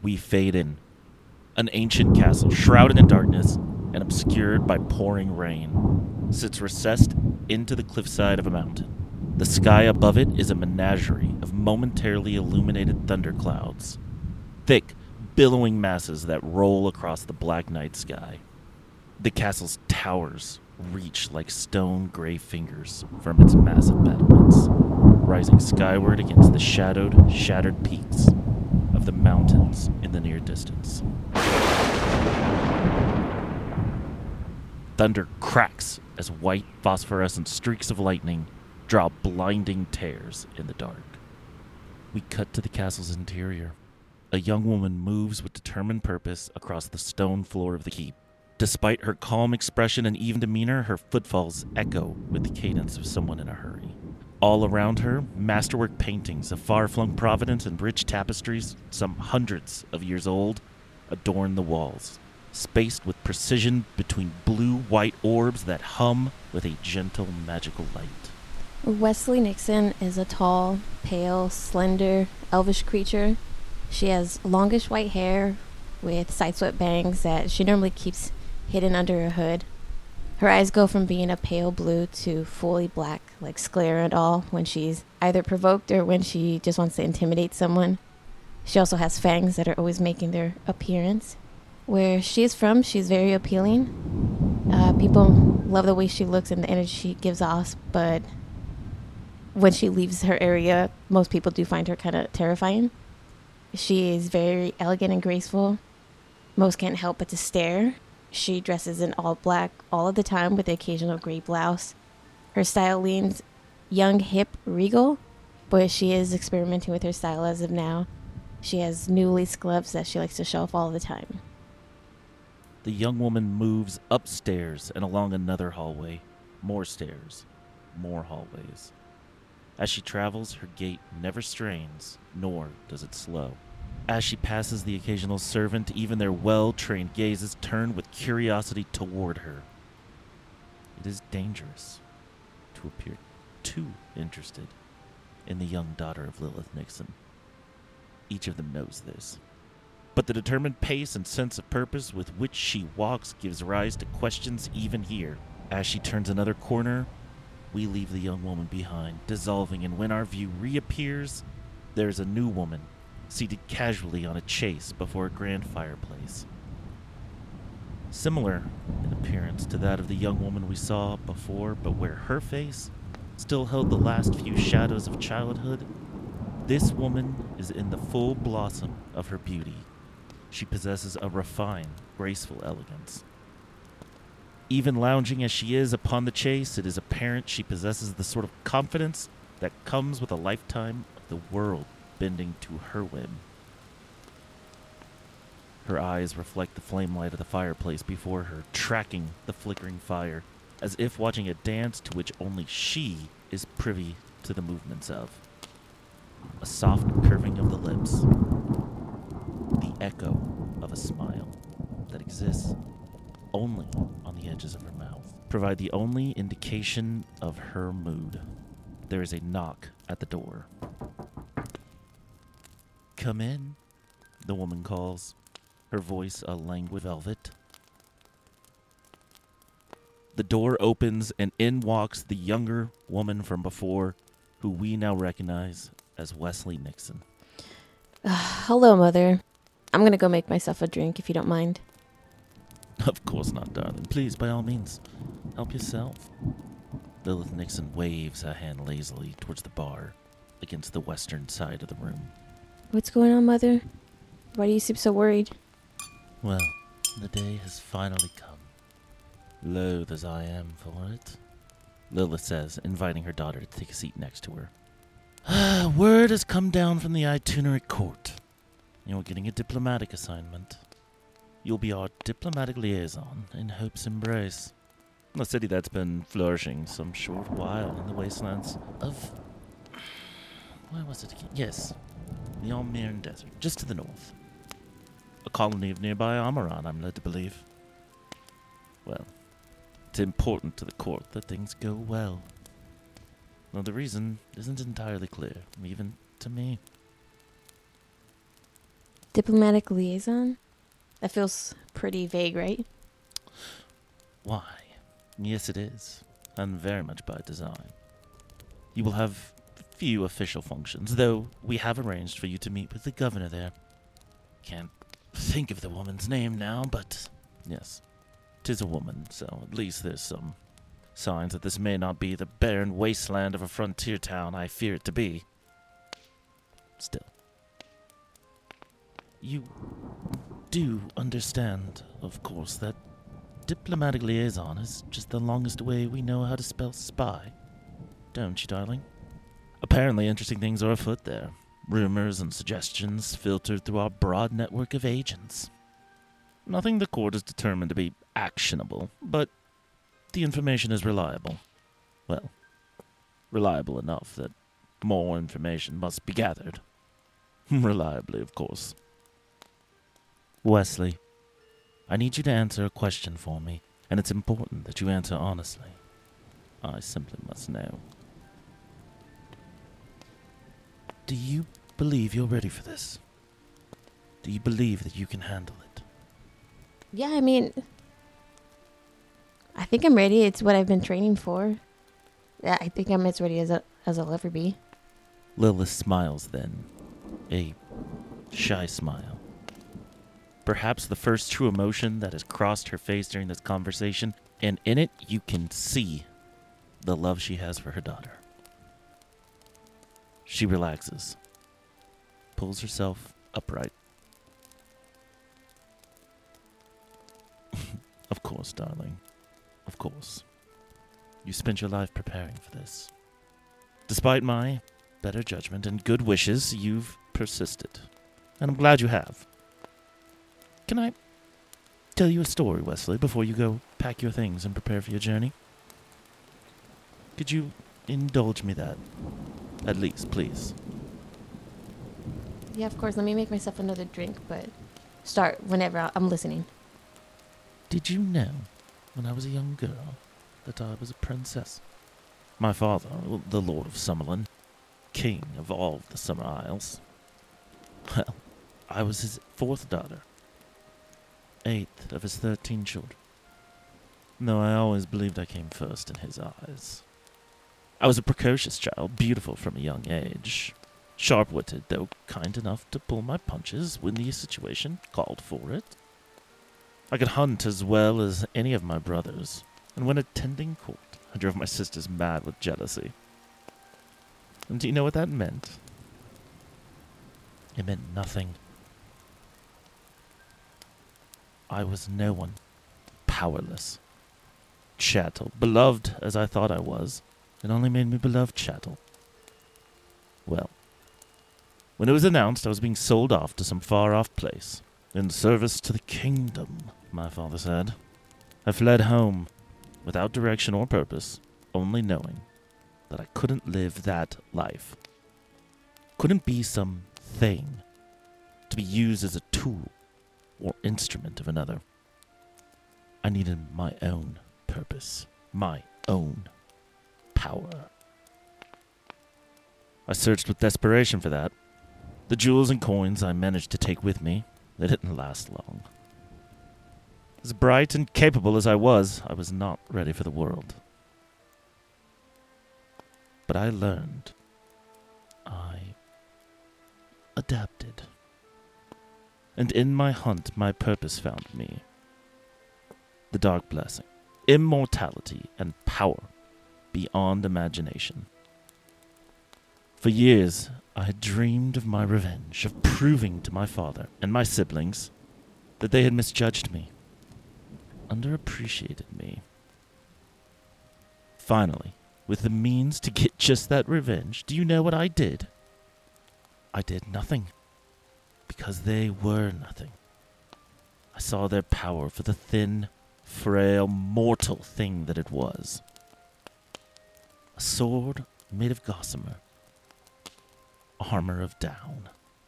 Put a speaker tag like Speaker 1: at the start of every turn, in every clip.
Speaker 1: we fade in. An ancient castle, shrouded in darkness and obscured by pouring rain, sits recessed into the cliffside of a mountain. The sky above it is a menagerie of momentarily illuminated thunderclouds, thick, billowing masses that roll across the black night sky. The castle's towers reach like stone gray fingers from its massive battlements, rising skyward against the shadowed, shattered peaks of the mountains in the near distance. Thunder cracks as white phosphorescent streaks of lightning draw blinding tears in the dark. We cut to the castle's interior. A young woman moves with determined purpose across the stone floor of the keep. Despite her calm expression and even demeanor, her footfalls echo with the cadence of someone in a hurry. All around her, masterwork paintings of far-flung Providence and rich tapestries, some hundreds of years old, adorn the walls, spaced with precision between blue-white orbs that hum with a gentle, magical light.
Speaker 2: Wesley Nixon is a tall, pale, slender, elvish creature. She has longish white hair with side-swept bangs that she normally keeps hidden under her hood. Her eyes go from being a pale blue to fully black, like Sclera and all, when she's either provoked or when she just wants to intimidate someone. She also has fangs that are always making their appearance. Where she is from, she's very appealing. People love the way she looks and the energy she gives off, but when she leaves her area, most people do find her kind of terrifying. She is very elegant and graceful. Most can't help but to stare. She dresses in all black all of the time with the occasional gray blouse. Her style leans young, hip, regal, but she is experimenting with her style as of now. She has new lace gloves that she likes to show off all the time.
Speaker 1: The young woman moves upstairs and along another hallway. More stairs, more hallways. As she travels, her gait never strains, nor does it slow. As she passes the occasional servant, even their well-trained gazes turn with curiosity toward her. It is dangerous to appear too interested in the young daughter of Lilith Nixon. Each of them knows this. But the determined pace and sense of purpose with which she walks gives rise to questions even here. As she turns another corner, we leave the young woman behind, dissolving, and when our view reappears, there is a new woman, seated casually on a chaise before a grand fireplace. Similar in appearance to that of the young woman we saw before, but where her face still held the last few shadows of childhood, this woman is in the full blossom of her beauty. She possesses a refined, graceful elegance. Even lounging as she is upon the chaise, it is apparent she possesses the sort of confidence that comes with a lifetime of the world bending to her whim. Her eyes reflect the flame light of the fireplace before her, tracking the flickering fire, as if watching a dance to which only she is privy to the movements of. A soft curving of the lips, the echo of a smile that exists only on the edges of her mouth, provide the only indication of her mood. There is a knock at the door. "Come in," the woman calls, her voice a languid velvet. The door opens and in walks the younger woman from before, who we now recognize as Wesley Nixon.
Speaker 2: Hello, Mother. I'm going to go make myself a drink if you don't mind.
Speaker 1: Of course not, darling. Please, by all means, help yourself. Lilith Nixon waves her hand lazily towards the bar against the western side of the room.
Speaker 2: What's going on, Mother? Why do you seem so worried?
Speaker 1: Well, the day has finally come. Loath as I am for it, Lilith says, inviting her daughter to take a seat next to her. Word has come down from the itinerant court. You're getting a diplomatic assignment. You'll be our diplomatic liaison in Hope's Embrace, a city that's been flourishing some short while in the wastelands of... where was it again? Yes, the Almirn Desert, just to the north. A colony of nearby Amaran, I'm led to believe. Well, it's important to the court that things go well. Though the reason isn't entirely clear, even to me.
Speaker 2: Diplomatic liaison? That feels pretty vague, right?
Speaker 1: Why? Yes, it is, and very much by design. You will have few official functions, though we have arranged for you to meet with the governor there. Can't think of the woman's name now, but yes, 'tis a woman, so at least there's some signs that this may not be the barren wasteland of a frontier town I fear it to be. Still, you do understand, of course, that diplomatic liaison is just the longest way we know how to spell spy, don't you, darling? Apparently interesting things are afoot there. Rumors and suggestions filtered through our broad network of agents. Nothing the court is determined to be actionable, but the information is reliable. Well, reliable enough that more information must be gathered. Reliably, of course. Wesley, I need you to answer a question for me, and it's important that you answer honestly. I simply must know. Do you believe you're ready for this? Do you believe that you can handle it?
Speaker 2: Yeah, I mean, I think I'm ready. It's what I've been training for. Yeah, I think I'm as ready as I'll ever be.
Speaker 1: Lilith smiles then, a shy smile. Perhaps the first true emotion that has crossed her face during this conversation, and in it you can see the love she has for her daughter. She relaxes, pulls herself upright. Of course, darling. Of course. You spent your life preparing for this. Despite my better judgment and good wishes, you've persisted. And I'm glad you have. Can I tell you a story, Wesley, before you go pack your things and prepare for your journey? Could you indulge me that? At least, please.
Speaker 2: Yeah, of course. Let me make myself another drink, but start whenever I'm listening.
Speaker 1: Did you know, when I was a young girl, that I was a princess? My father, the Lord of Summerlin, king of all the Summer Isles, well, I was his 4th daughter, 8th of his 13 children, though I always believed I came first in his eyes. I was a precocious child, beautiful from a young age, sharp-witted, though kind enough to pull my punches when the situation called for it. I could hunt as well as any of my brothers, and when attending court, I drove my sisters mad with jealousy. And do you know what that meant? It meant nothing. I was no one, powerless, chattel, beloved as I thought I was. It only made me beloved chattel. Well, when it was announced I was being sold off to some far-off place, in service to the kingdom, my father said, I fled home, without direction or purpose, only knowing that I couldn't live that life. Couldn't be some thing to be used as a tool or instrument of another. I needed my own purpose, my own power. I searched with desperation for that. The jewels and coins I managed to take with me, they didn't last long. As bright and capable as I was not ready for the world. But I learned. I adapted. And in my hunt, my purpose found me. The dark blessing, immortality, and power beyond imagination. For years, I had dreamed of my revenge, of proving to my father and my siblings that they had misjudged me, underappreciated me. Finally, with the means to get just that revenge, do you know what I did? I did nothing, because they were nothing. I saw their power for the thin, frail, mortal thing that it was. A sword made of gossamer, armor of down.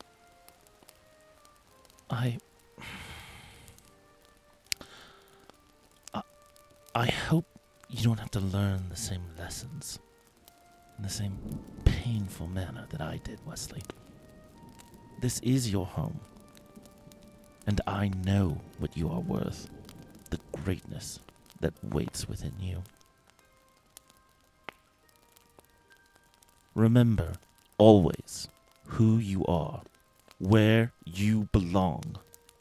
Speaker 1: I hope you don't have to learn the same lessons in the same painful manner that I did, Wesley. This is your home, And I know what you are worth, the greatness that waits within you. Remember, always, who you are, where you belong.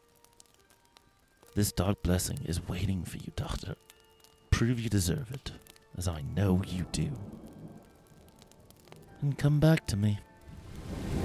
Speaker 1: This dark blessing is waiting for you, Doctor. Prove you deserve it, as I know you do. And come back to me.